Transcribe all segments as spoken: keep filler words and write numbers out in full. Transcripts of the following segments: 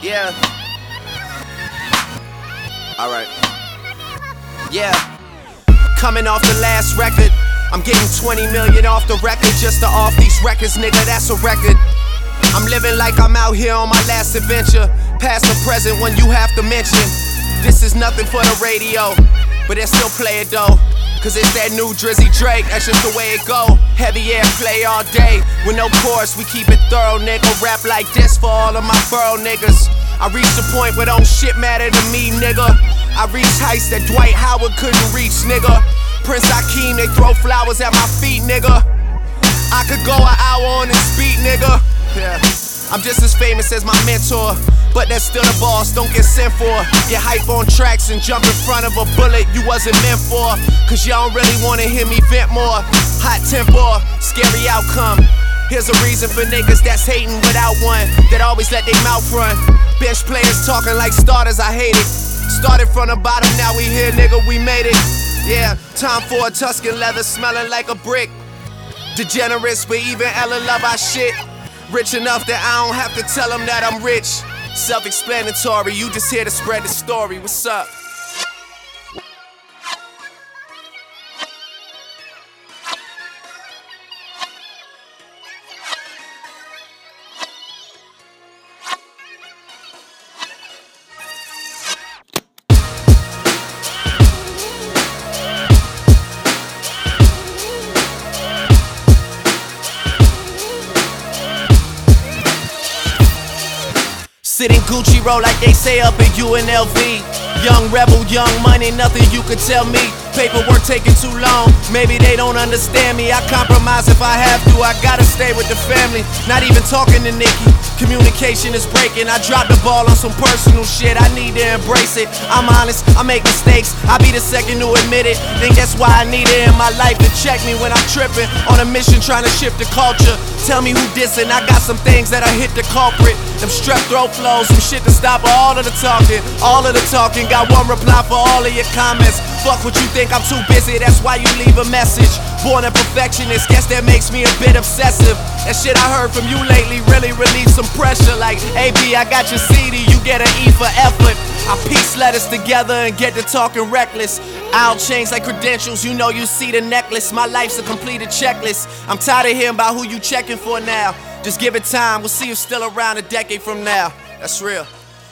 Yeah. Alright. Yeah. Coming off the last record, I'm getting twenty million off the record just to off these records, nigga, that's a record. I'm living like I'm out here on my last adventure. Past or present, when you have to mention. This is nothing for the radio, but they still play it though. Cause it's that new Drizzy Drake, that's just the way it go. Heavy air play all day, with no chorus, we keep it thorough, nigga. Rap like this for all of my borough niggas. I reached the point where don't shit matter to me, nigga. I reached heights that Dwight Howard couldn't reach, nigga. Prince Hakeem, they throw flowers at my feet, nigga. I could go an hour on this beat, nigga. Yeah. I'm just as famous as my mentor, but that's still a boss, don't get sent for. Get hype on tracks and jump in front of a bullet you wasn't meant for. Cause y'all don't really wanna hear me vent more. Hot temper, scary outcome. Here's a reason for niggas that's hating without one, that always let their mouth run. Bench players talking like starters, I hate it. Started from the bottom, now we here, nigga, we made it. Yeah, time for a Tuscan leather smelling like a brick. Degenerates, but even Ella love our shit. Rich enough that I don't have to tell them that I'm rich. Self-explanatory, you just here to spread the story. What's up? Sitting Gucci roll like they say up in U N L V. Young rebel, young money, nothing you could tell me. Paperwork taking too long, maybe they don't understand me. I compromise if I have to, I gotta stay with the family. Not even talking to Nikki, communication is breaking. I dropped the ball on some personal shit, I need to embrace it. I'm honest, I make mistakes, I'll be the second to admit it. Think that's why I need it in my life to check me when I'm tripping. On a mission trying to shift the culture. Tell me who dissing, I got some things that'll hit the culprit. Them strep throat flows, some shit to stop all of the talking. All of the talking, got one reply for all of your comments. Fuck what you think, I'm too busy, that's why you leave a message. Born a perfectionist, guess that makes me a bit obsessive. That shit I heard from you lately really relieved some pressure. Like, A B, I got your C D, you get an E for effort. I piece letters together and get to talking reckless. I'll change like credentials, you know you see the necklace. My life's a completed checklist. I'm tired of hearing about who you checking for now. Just give it time, we'll see you still around a decade from now. That's real.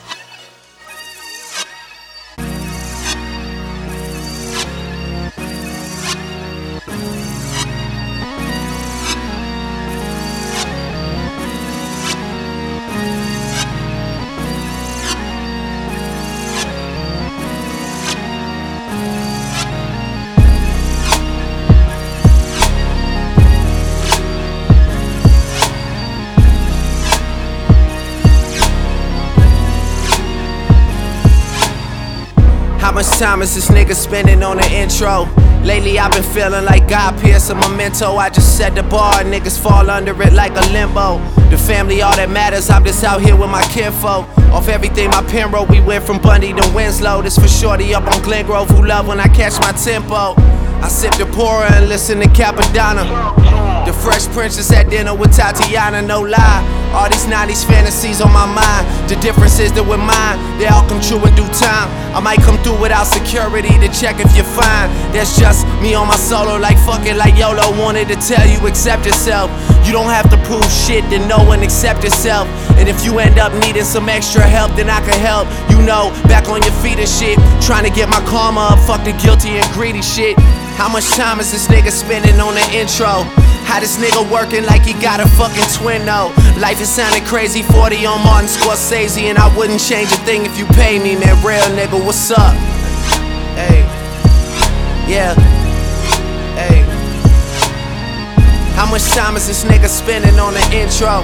How much time is this nigga spending on the intro? Lately I've been feeling like God Pierce a memento. I just set the bar, niggas fall under it like a limbo. The family all that matters, I'm just out here with my kinfolk. Off everything my pen wrote, we went from Bundy to Winslow. This for shorty up on Glen Grove who love when I catch my tempo. I sip the pourer and listen to Capadonna. The Fresh Princess at dinner with Tatiana, no lie. All these nineties fantasies on my mind. The difference is that with mine, they all come true in due time. I might come through without security to check if you're fine. That's just me on my solo, like fuck it, like YOLO. Wanted to tell you, accept yourself. You don't have to prove shit to know and accept yourself. And if you end up needing some extra help, then I can help. You know, back on your feet and shit. Trying to get my karma up, fuck the guilty and greedy shit. How much time is this nigga spending on the intro? How this nigga working like he got a fucking twin though? Life is sounding crazy, forty on Martin Scorsese, and I wouldn't change a thing if you pay me, man. Real nigga, what's up? Hey, yeah, hey. How much time is this nigga spending on the intro?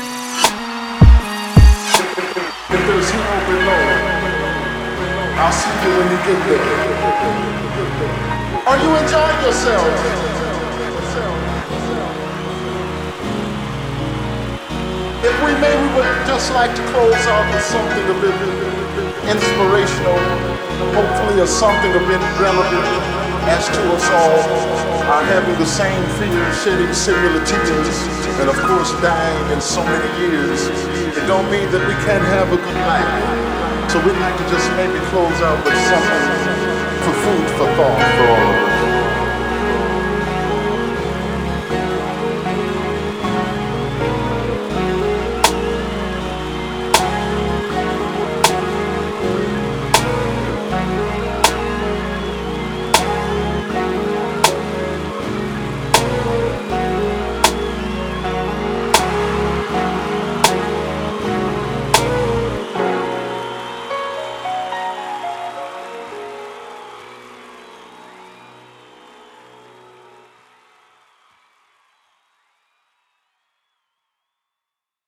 If there's hell below, I'll see you when you get there. Are you enjoying yourself? If we may, we would just like to close out with something a bit inspirational, hopefully, or something a bit relevant as to us all. are having the same fear, shedding similar tears, and of course dying in so many years, it don't mean that we can't have a good life. So we'd like to just maybe close out with something for food for thought for